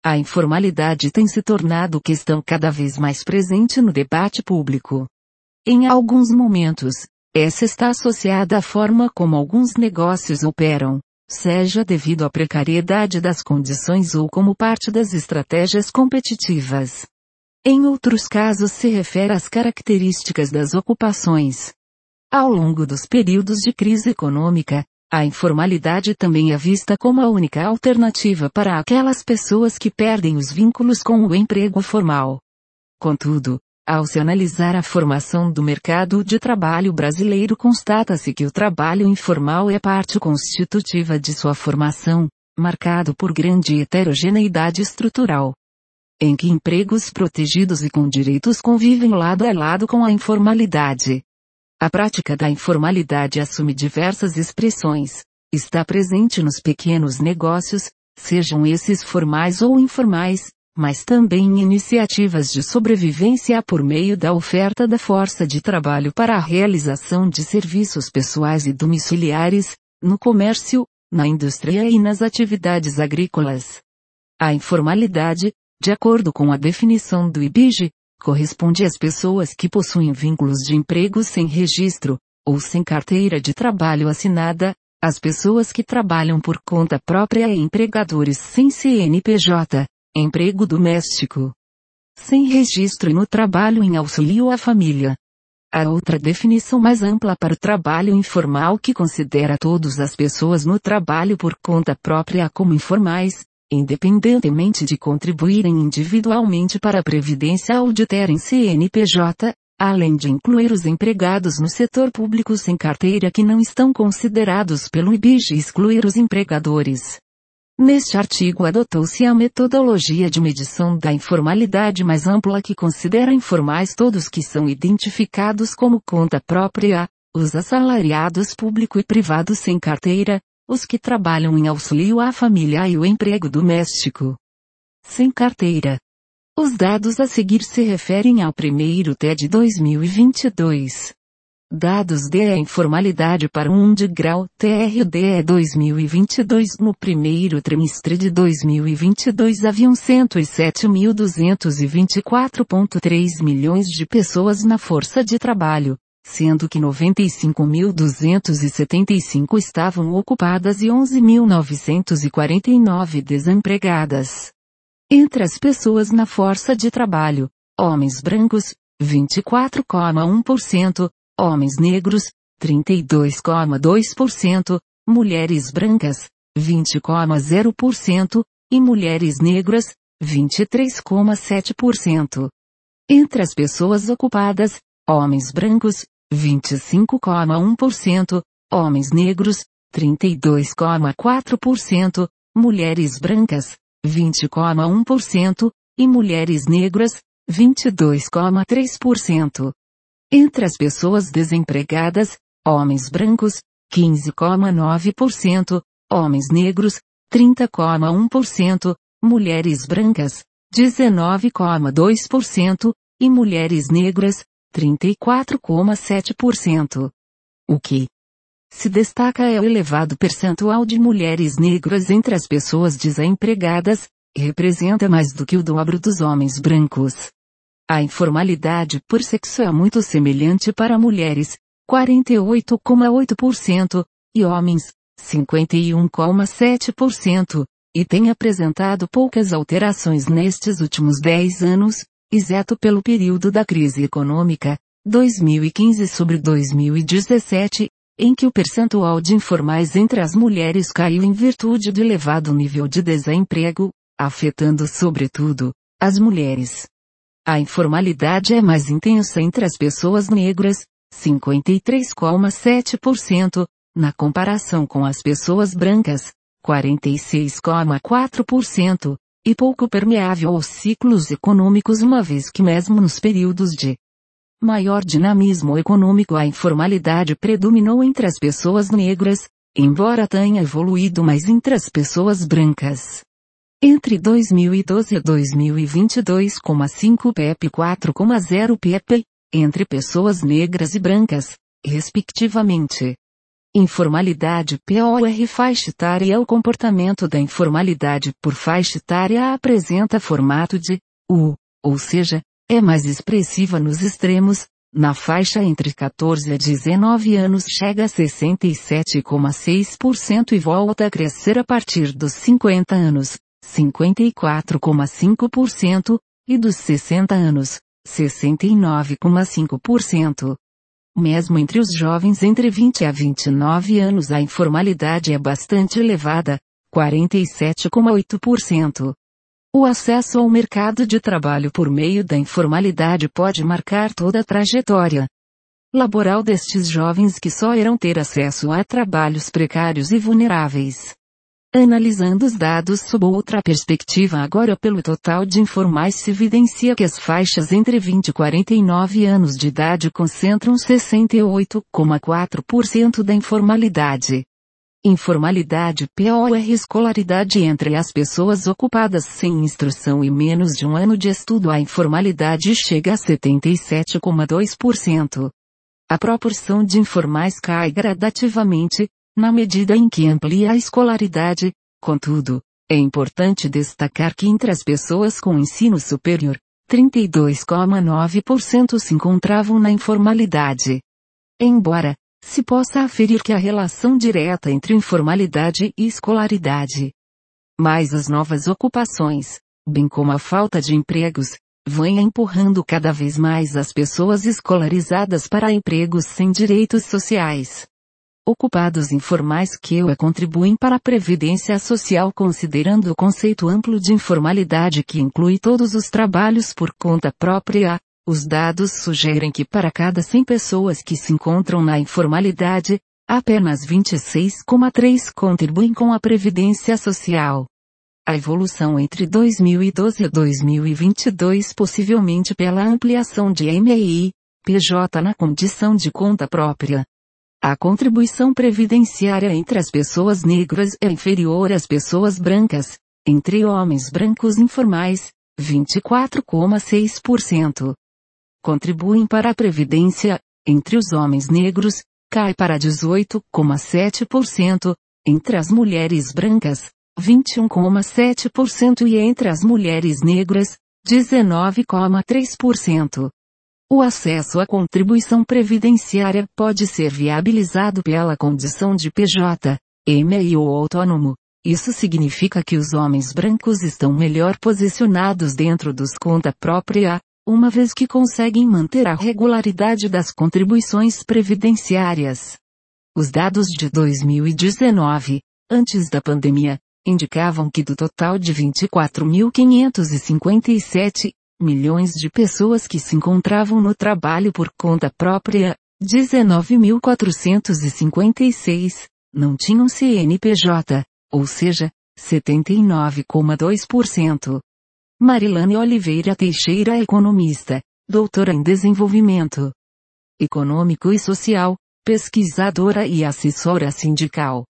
A informalidade tem se tornado questão cada vez mais presente no debate público. Em alguns momentos, essa está associada à forma como alguns negócios operam, seja devido à precariedade das condições ou como parte das estratégias competitivas. Em outros casos se refere às características das ocupações. Ao longo dos períodos de crise econômica, a informalidade também é vista como a única alternativa para aquelas pessoas que perdem os vínculos com o emprego formal. Contudo, ao se analisar a formação do mercado de trabalho brasileiro, constata-se que o trabalho informal é parte constitutiva de sua formação, marcado por grande heterogeneidade estrutural, em que empregos protegidos e com direitos convivem lado a lado com a informalidade. A prática da informalidade assume diversas expressões. Está presente nos pequenos negócios, sejam esses formais ou informais, mas também em iniciativas de sobrevivência por meio da oferta da força de trabalho para a realização de serviços pessoais e domiciliares, no comércio, na indústria e nas atividades agrícolas. A informalidade, de acordo com a definição do IBGE, corresponde às pessoas que possuem vínculos de emprego sem registro, ou sem carteira de trabalho assinada, às pessoas que trabalham por conta própria e empregadores sem CNPJ, emprego doméstico, sem registro e no trabalho em auxílio à família. A outra definição mais ampla para o trabalho informal que considera todas as pessoas no trabalho por conta própria como informais, independentemente de contribuírem individualmente para a Previdência ou de terem CNPJ, além de incluir os empregados no setor público sem carteira que não estão considerados pelo IBGE e excluir os empregadores. Neste artigo adotou-se a metodologia de medição da informalidade mais ampla que considera informais todos que são identificados como conta própria, os assalariados público e privado sem carteira, os que trabalham em auxílio à família e o emprego doméstico sem carteira. Os dados a seguir se referem ao primeiro TE de 2022. Dados de informalidade para 1 de grau TRDE 2022. No primeiro trimestre de 2022 haviam 107.224,3 milhões de pessoas na força de trabalho, sendo que 95.275 estavam ocupadas e 11.949 desempregadas. Entre as pessoas na força de trabalho, homens brancos, 24,1%, homens negros, 32,2%, mulheres brancas, 20,0%, e mulheres negras, 23,7%. Entre as pessoas ocupadas, homens brancos, 25,1%, homens negros, 32,4%, mulheres brancas, 20,1%, e mulheres negras, 22,3%. Entre as pessoas desempregadas, homens brancos, 15,9%, homens negros, 30,1%, mulheres brancas, 19,2%, e mulheres negras, 34,7%. O que se destaca é o elevado percentual de mulheres negras entre as pessoas desempregadas, representa mais do que o dobro dos homens brancos. A informalidade por sexo é muito semelhante para mulheres, 48,8%, e homens, 51,7%, e tem apresentado poucas alterações nestes últimos 10 anos, exceto pelo período da crise econômica, 2015 sobre 2017, em que o percentual de informais entre as mulheres caiu em virtude do elevado nível de desemprego, afetando sobretudo as mulheres. A informalidade é mais intensa entre as pessoas negras, 53,7%, na comparação com as pessoas brancas, 46,4%, e pouco permeável aos ciclos econômicos, uma vez que mesmo nos períodos de maior dinamismo econômico a informalidade predominou entre as pessoas negras, embora tenha evoluído mais entre as pessoas brancas. Entre 2012 e 2022, 5 PEP e 4,0 PEP, entre pessoas negras e brancas, respectivamente. Informalidade POR faixa etária. O comportamento da informalidade por faixa etária apresenta formato de U, ou seja, é mais expressiva nos extremos. Na faixa entre 14 a 19 anos chega a 67,6% e volta a crescer a partir dos 50 anos, 54,5%, e dos 60 anos, 69,5%. Mesmo entre os jovens entre 20 a 29 anos a informalidade é bastante elevada, 47,8%. O acesso ao mercado de trabalho por meio da informalidade pode marcar toda a trajetória laboral destes jovens que só irão ter acesso a trabalhos precários e vulneráveis. Analisando os dados sob outra perspectiva agora pelo total de informais se evidencia que as faixas entre 20 e 49 anos de idade concentram 68,4% da informalidade. Informalidade POR escolaridade entre as pessoas ocupadas sem instrução e menos de um ano de estudo. A informalidade chega a 77,2%. A proporção de informais cai gradativamente, na medida em que amplia a escolaridade. Contudo, é importante destacar que entre as pessoas com ensino superior, 32,9% se encontravam na informalidade. Embora se possa aferir que há relação direta entre informalidade e escolaridade, mas as novas ocupações, bem como a falta de empregos, vêm empurrando cada vez mais as pessoas escolarizadas para empregos sem direitos sociais. Ocupados informais que contribuem para a previdência social considerando o conceito amplo de informalidade que inclui todos os trabalhos por conta própria. Os dados sugerem que para cada 100 pessoas que se encontram na informalidade, apenas 26,3 contribuem com a previdência social. A evolução entre 2012 e 2022 possivelmente pela ampliação de MEI, PJ na condição de conta própria. A contribuição previdenciária entre as pessoas negras é inferior às pessoas brancas, entre homens brancos informais, 24,6%. Contribuem para a previdência, entre os homens negros, cai para 18,7%, entre as mulheres brancas, 21,7% e entre as mulheres negras, 19,3%. O acesso à contribuição previdenciária pode ser viabilizado pela condição de PJ, MEI ou autônomo. Isso significa que os homens brancos estão melhor posicionados dentro dos conta própria, uma vez que conseguem manter a regularidade das contribuições previdenciárias. Os dados de 2019, antes da pandemia, indicavam que do total de 24.557 milhões de pessoas que se encontravam no trabalho por conta própria, 19.456 não tinham CNPJ, ou seja, 79,2%. Marilane Oliveira Teixeira economista, doutora em desenvolvimento econômico e social, pesquisadora e assessora sindical.